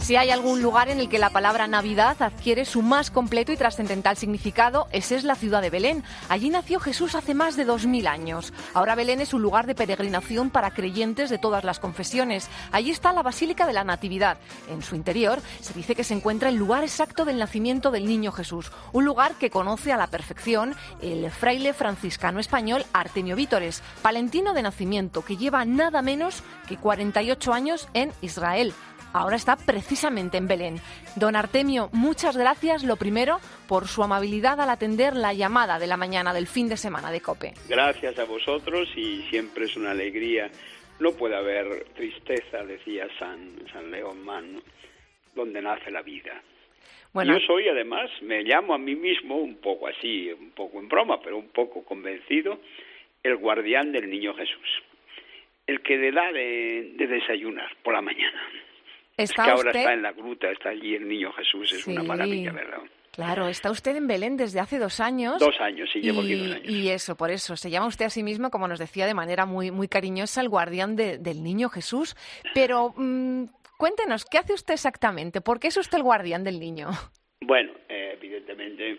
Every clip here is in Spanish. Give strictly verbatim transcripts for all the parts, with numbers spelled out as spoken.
Si hay algún lugar en el que la palabra Navidad adquiere su más completo y trascendental significado, ese es la ciudad de Belén. Allí nació Jesús hace más de dos mil años. Ahora Belén es un lugar de peregrinación para creyentes de todas las confesiones. Allí está la Basílica de la Natividad. En su interior se dice que se encuentra el lugar exacto del nacimiento del niño Jesús, un lugar que conoce a la perfección el fraile franciscano español Artemio Vítores, palentino de nacimiento, que lleva nada menos que cuarenta y ocho años en Israel. Ahora está precisamente en Belén. Don Artemio, muchas gracias, lo primero, por su amabilidad al atender la llamada de la mañana del fin de semana de COPE. Gracias a vosotros y siempre es una alegría. No puede haber tristeza, decía San, San León Mann, donde nace la vida. Bueno, yo soy, además, me llamo a mí mismo, un poco así, un poco en broma, pero un poco convencido, el guardián del niño Jesús. El que le da de, de desayunar por la mañana. ¿Está es que ahora usted... está en la gruta, está allí el niño Jesús, es sí, una maravilla, ¿verdad? Claro, está usted en Belén desde hace dos años. Dos años, sí, y, llevo aquí dos años. Y eso, por eso, se llama usted a sí mismo, como nos decía de manera muy, muy cariñosa, el guardián de, del niño Jesús. Pero mmm, cuéntenos, ¿qué hace usted exactamente? ¿Por qué es usted el guardián del niño? Bueno, eh, evidentemente,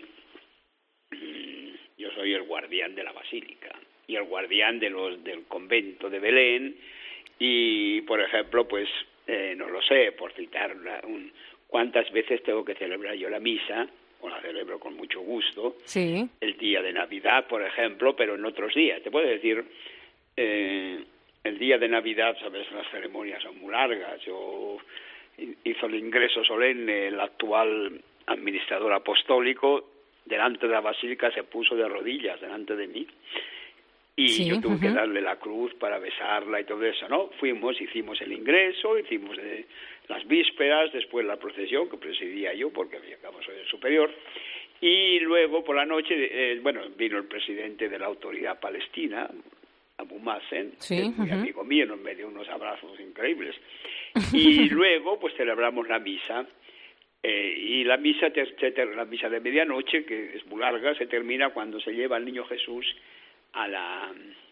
yo soy el guardián de la Basílica y el guardián de los del convento de Belén y, por ejemplo, pues... Eh, no lo sé, por citar una, un, cuántas veces tengo que celebrar yo la misa, o la celebro con mucho gusto, sí. El día de Navidad, por ejemplo, pero en otros días. Te puedo decir, eh, el día de Navidad, sabes, las ceremonias son muy largas. Yo hizo el ingreso solemne, el actual administrador apostólico, delante de la basílica se puso de rodillas, delante de mí. Y sí, yo tuve uh-huh. que darle la cruz para besarla y todo eso, ¿no? Fuimos, hicimos el ingreso, hicimos eh, las vísperas, después la procesión que presidía yo, porque digamos soy el superior, y luego por la noche, eh, bueno, vino el presidente de la autoridad palestina, Abu Mazen, sí, que es muy uh-huh. amigo mío, nos me dio unos abrazos increíbles. Y luego, pues celebramos la misa, eh, y la misa, te, te, la misa de medianoche, que es muy larga, se termina cuando se lleva al niño Jesús a la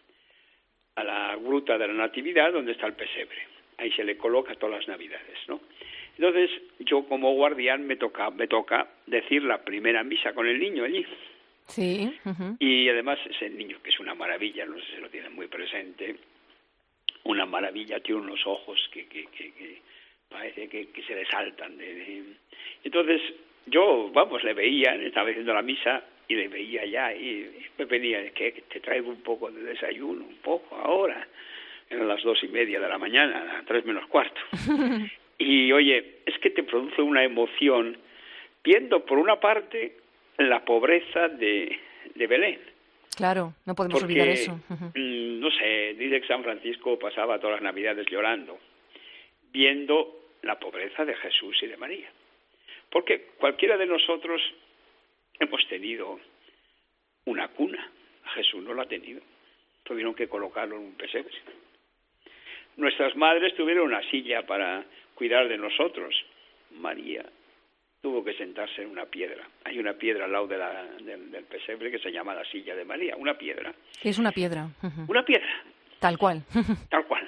a la gruta de la Natividad, donde está el pesebre. Ahí se le coloca todas las Navidades, ¿no? Entonces, yo como guardián me toca me toca decir la primera misa con el niño allí. Sí. Uh-huh. Y además ese niño, que es una maravilla, no sé si lo tienen muy presente, una maravilla, tiene unos ojos que, que, que, que parece que, que se le saltan. De, de... Entonces, yo, vamos, le veía, estaba haciendo la misa, y le veía ya, y me venía, que te traigo un poco de desayuno, un poco ahora, eran las dos y media de la mañana, tres menos cuarto. Y oye, es que te produce una emoción, viendo por una parte la pobreza de, de Belén. Claro, no podemos porque, olvidar eso. Uh-huh. No sé, dice que San Francisco pasaba todas las Navidades llorando, viendo la pobreza de Jesús y de María. Porque cualquiera de nosotros hemos tenido una cuna, Jesús no la ha tenido, tuvieron que colocarlo en un pesebre. Nuestras madres tuvieron una silla para cuidar de nosotros, María tuvo que sentarse en una piedra. Hay una piedra al lado de la, del, del pesebre que se llama la silla de María, una piedra. Es una piedra. Uh-huh. Una piedra. Tal cual. Tal cual.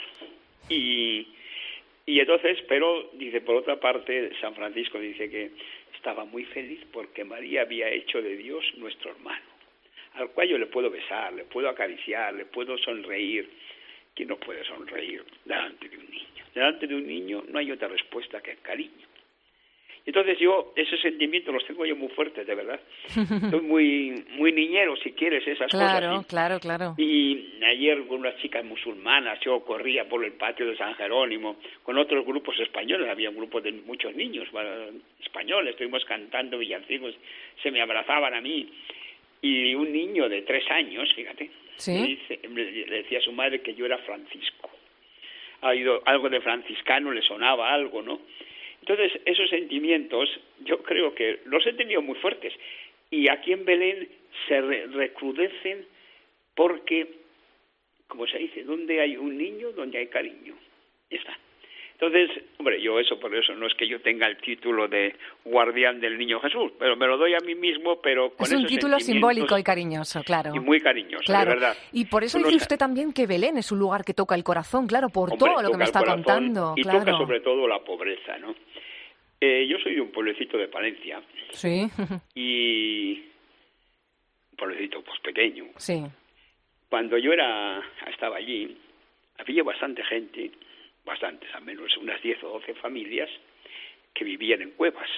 Y, y entonces, pero, dice, por otra parte, San Francisco dice que estaba muy feliz porque María había hecho de Dios nuestro hermano, al cual yo le puedo besar, le puedo acariciar, le puedo sonreír. ¿Quién no puede sonreír delante de un niño? Delante de un niño no hay otra respuesta que el cariño. Entonces yo, esos sentimientos los tengo yo muy fuertes, de verdad. Soy muy muy niñero, si quieres, esas claro, cosas. Claro, claro, claro. Y ayer con unas chicas musulmanas, yo corría por el patio de San Jerónimo, con otros grupos españoles, había un grupo de muchos niños españoles, estuvimos cantando villancicos, se me abrazaban a mí. Y un niño de tres años, fíjate, ¿sí? le, dice, le decía a su madre que yo era Francisco. Ha oído algo de franciscano, le sonaba algo, ¿no? Entonces, esos sentimientos yo creo que los he tenido muy fuertes. Y aquí en Belén se re- recrudecen porque, como se dice, donde hay un niño, donde hay cariño. Ya está. Entonces, hombre, yo eso, por eso, no es que yo tenga el título de guardián del niño Jesús, pero me lo doy a mí mismo, pero con esos sentimientos... Es un título simbólico y cariñoso, claro. Y muy cariñoso, claro. de verdad. Y por eso Uno dice está... usted también que Belén es un lugar que toca el corazón, claro, por Hombre, todo lo que me está corazón, contando. Y claro. toca sobre todo la pobreza, ¿no? Eh, yo soy de un pueblecito de Palencia. Sí. Y un pueblecito pues pequeño. Sí. Cuando yo era estaba allí, había bastante gente, bastantes, al menos unas diez o doce familias, que vivían en cuevas.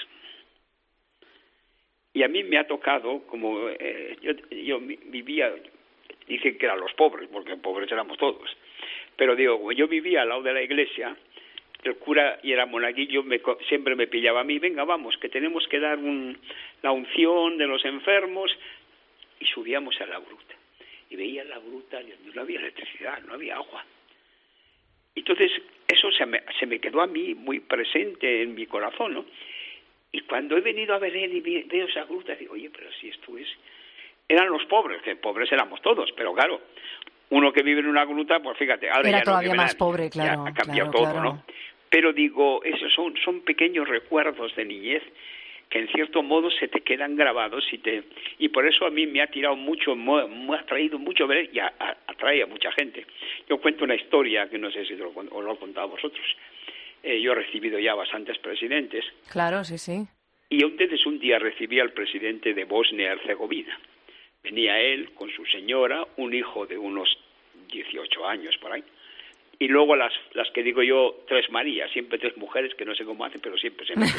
Y a mí me ha tocado, como eh, yo, yo vivía, dicen que eran los pobres, porque pobres éramos todos, pero digo, como yo vivía al lado de la iglesia, el cura y el monaguillo me, siempre me pillaba a mí, venga, vamos, que tenemos que dar un, la unción de los enfermos, y subíamos a la gruta. Y veía la gruta, no había electricidad, no había agua. Entonces, eso se me, se me quedó a mí muy presente en mi corazón, ¿no? Y cuando he venido a Belén y veo esa gruta, digo, oye, pero si esto es... Eran los pobres, que pobres éramos todos, pero claro, uno que vive en una gruta, pues fíjate, ahora Era ya todavía no más nadie, pobre, claro. Ya ha cambiado claro, todo, claro. ¿no? Pero digo, esos son, son pequeños recuerdos de niñez que en cierto modo se te quedan grabados y te y por eso a mí me ha tirado mucho, me, me ha atraído mucho ver y a, a, atrae a mucha gente. Yo cuento una historia que no sé si lo, os lo he contado a vosotros. Eh, yo he recibido ya bastantes presidentes. Claro, sí, sí. Y entonces un día recibí al presidente de Bosnia-Herzegovina. Venía él con su señora, un hijo de unos dieciocho años por ahí. Y luego las las que digo yo, tres Marías, siempre tres mujeres, que no sé cómo hacen, pero siempre se me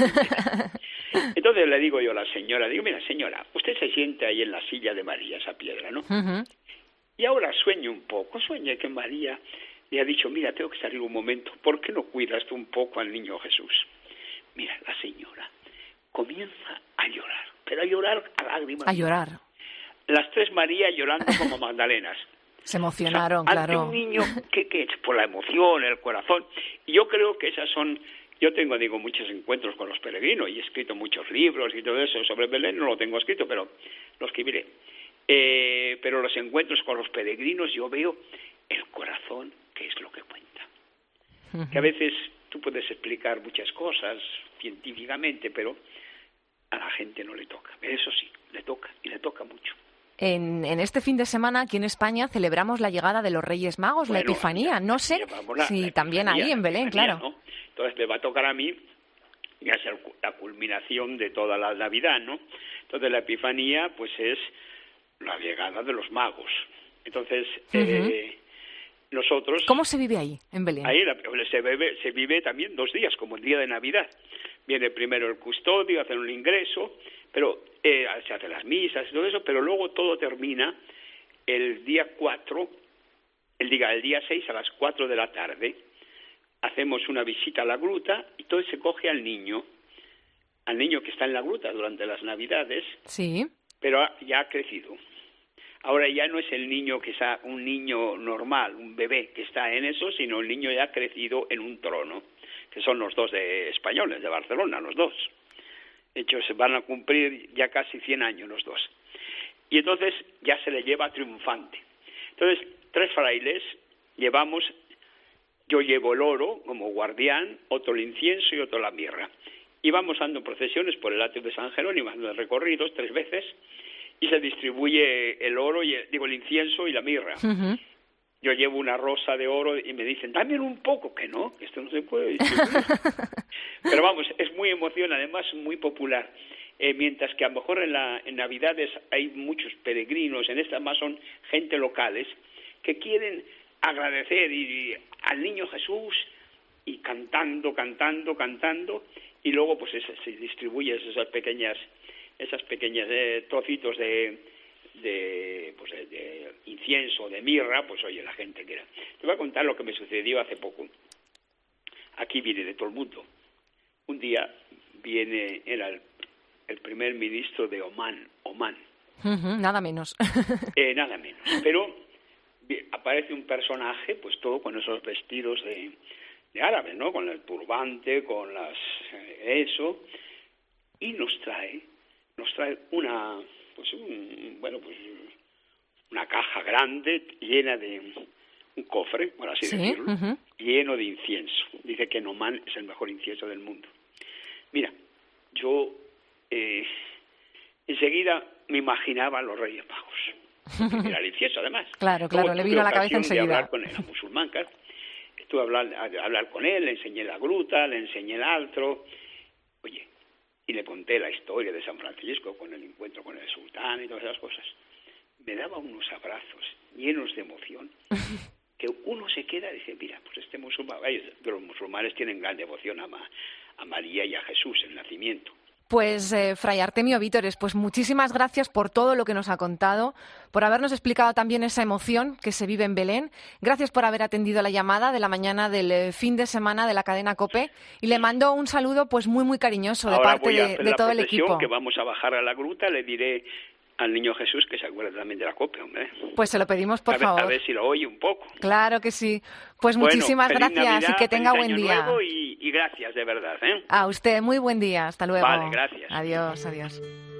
Entonces le digo yo a la señora, digo, mira señora, usted se siente ahí en la silla de María, esa piedra, ¿no? Uh-huh. Y ahora sueñe un poco, sueñe que María le ha dicho, mira, tengo que salir un momento, ¿por qué no cuidas tú un poco al niño Jesús? Mira, la señora comienza a llorar, pero a llorar a lágrimas. A llorar. Las tres Marías llorando como magdalenas. Se emocionaron, o sea, ante claro. un niño que, que por la emoción, el corazón. Y yo creo que esas son... Yo tengo, digo, muchos encuentros con los peregrinos y he escrito muchos libros y todo eso. Sobre Belén no lo tengo escrito, pero lo escribiré. Eh, pero los encuentros con los peregrinos yo veo el corazón, que es lo que cuenta. Uh-huh. Que a veces tú puedes explicar muchas cosas científicamente, pero a la gente no le toca. Eso sí, le toca y le toca mucho. En, en este fin de semana aquí en España celebramos la llegada de los Reyes Magos, bueno, la Epifanía. Ya, no sé la, si la también ahí en Belén, claro. ¿no? Entonces me va a tocar a mí, ya es la culminación de toda la Navidad, ¿no? Entonces la Epifanía pues es la llegada de los magos. Entonces uh-huh. eh, nosotros... ¿Cómo se vive ahí, en Belén? Ahí la, se, vive, se vive también dos días, como el día de Navidad. Viene primero el custodio, hacen un ingreso, pero eh, se hacen las misas y todo eso, pero luego todo termina el día cuatro, el día, el día seis a las cuatro de la tarde. Hacemos una visita a la gruta y todo se coge al niño, al niño que está en la gruta durante las Navidades, sí, pero ya ha crecido. Ahora ya no es el niño que está, un niño normal, un bebé que está en eso, sino el niño ya ha crecido en un trono, que son los dos de españoles, de Barcelona, los dos. De hecho, se van a cumplir ya casi cien años los dos. Y entonces ya se le lleva triunfante. Entonces, tres frailes llevamos, yo llevo el oro como guardián, otro el incienso y otro la mirra. Y vamos dando procesiones por el atrio de San Jerónimo, dando recorridos tres veces, y se distribuye el oro, y el, digo, el incienso y la mirra. Uh-huh. Yo llevo una rosa de oro y me dicen, dame un poco, que no, que esto no se puede distribuir. Pero vamos, es muy emocionante, además muy popular. Eh, mientras que a lo mejor en, la, en Navidades hay muchos peregrinos, en estas más son gente locales, que quieren agradecer y, y, al niño Jesús y cantando, cantando, cantando, y luego pues es, se distribuyen esas pequeñas, esas pequeñas eh, trocitos de... de pues de, de incienso, de mirra, pues oye, la gente que era. Te voy a contar lo que me sucedió hace poco. Aquí viene de todo el mundo. Un día viene, era el, el primer ministro de Omán, Omán. Uh-huh, nada menos. eh, nada menos. Pero aparece un personaje, pues todo con esos vestidos de, de árabes, ¿no? Con el turbante, con las eh, eso, y nos trae, nos trae una pues un, bueno, pues una caja grande llena de un cofre, por así sí, decirlo, uh-huh. lleno de incienso. Dice que en Omán es el mejor incienso del mundo. Mira, yo eh, enseguida me imaginaba a los Reyes Magos. Era el incienso, además. Claro, claro, le vino a la cabeza enseguida. De hablar con él, a musulmán, claro. Estuve a hablar, a hablar con él, le enseñé la gruta, le enseñé el altro. Oye, y le conté la historia de San Francisco con el encuentro con el sultán y todas esas cosas, me daba unos abrazos llenos de emoción que uno se queda y dice, mira, pues este musulmán, los musulmanes tienen gran devoción a, a María y a Jesús, el nacimiento. Pues, eh, Fray Artemio Vítores, pues muchísimas gracias por todo lo que nos ha contado, por habernos explicado también esa emoción que se vive en Belén. Gracias por haber atendido la llamada de la mañana del eh, fin de semana de la cadena COPE y le mando un saludo pues muy, muy cariñoso de Ahora parte voy a de, hacer de la todo el procesión, equipo. Que vamos a bajar a la gruta, le diré al niño Jesús que se acuerde también de la COPE, hombre. Pues se lo pedimos, por a ver, favor. A ver si lo oye un poco. Claro que sí. Pues bueno, muchísimas feliz gracias Navidad, y que tenga feliz buen año día. nuevo y, y gracias, de verdad, ¿eh? A usted, muy buen día. Hasta luego. Vale, gracias. Adiós, adiós.